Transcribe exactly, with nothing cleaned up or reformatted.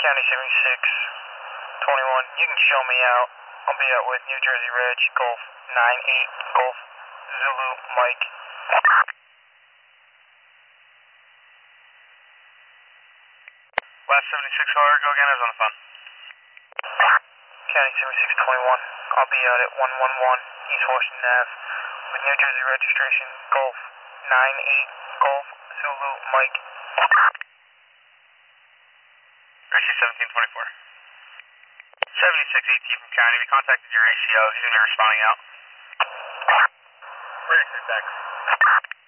County seventy-six twenty-one. You can show me out. I'll be out with New Jersey Reg, Golf nine eight, Golf Zulu Mike. Last seventy-six caller, go again, I was on the phone. County seventy-six twenty-one. I'll be out at one one one East Washington Avenue with New Jersey registration, Golf nine eight, Golf Zulu Mike. Rescue seventeen twenty-four. seventy-six eighteen from County, we contacted your A C O, he's going to be responding out. Ready for text.